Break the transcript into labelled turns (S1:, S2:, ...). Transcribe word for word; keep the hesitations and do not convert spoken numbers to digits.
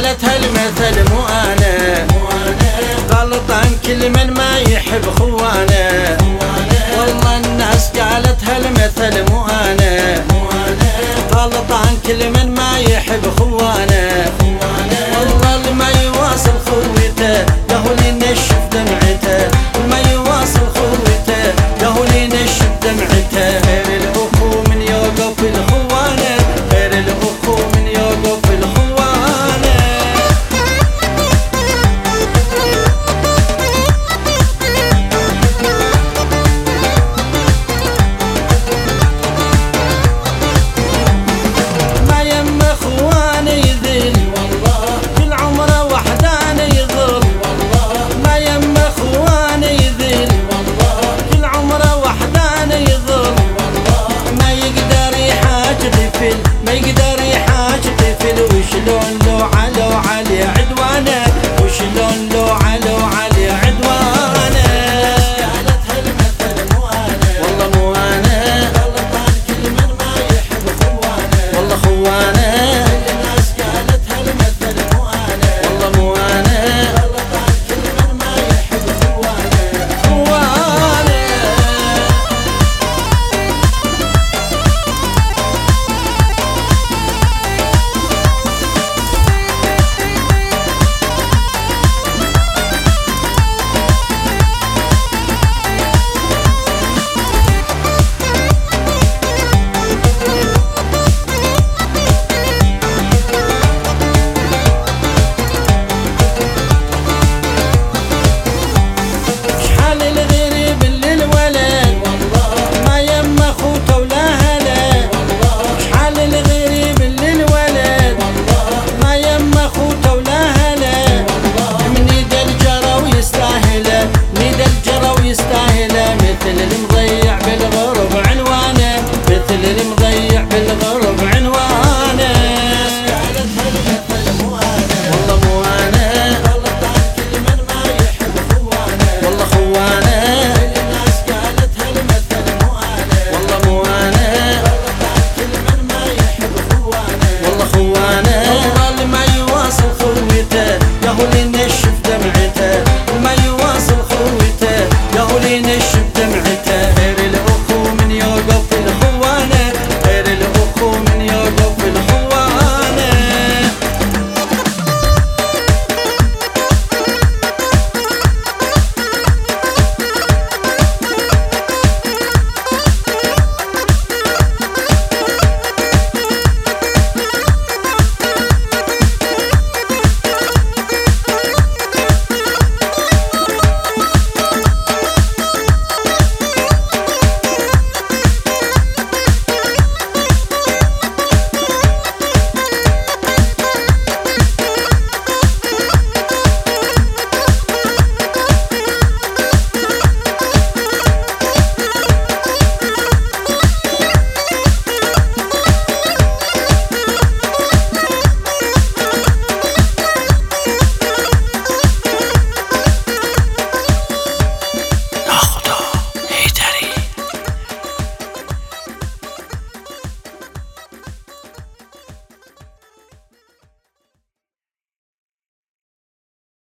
S1: قالتها المثل مو انا، غلطان كل من ما يحب خوانه. والله الناس قالتها المثل مو انا، غلطان كل من ما يحب خوانه. والله اللي ما يواصل خوته له اللي نشف دمعته، ما يواصل خوته له اللي نشف دمعته. غير الاخو من يوقف الخوانه، غير الاخو من يوقف الخوانه. ما يم اخوانه يذل والله كل عمره وحدانه يظل. ما يم اخوانه يذل والله كل عمره وحدانه يظل. ما يقدر يحاج طفل، ما يقدر يحاج طفل. وشلون لو علو علي عدوانه، وشلون لو علو علي عدوانه. قالتها المثل مو انا، والله مو انا، غلطان كل من ما يحب خوانه. والله خوانه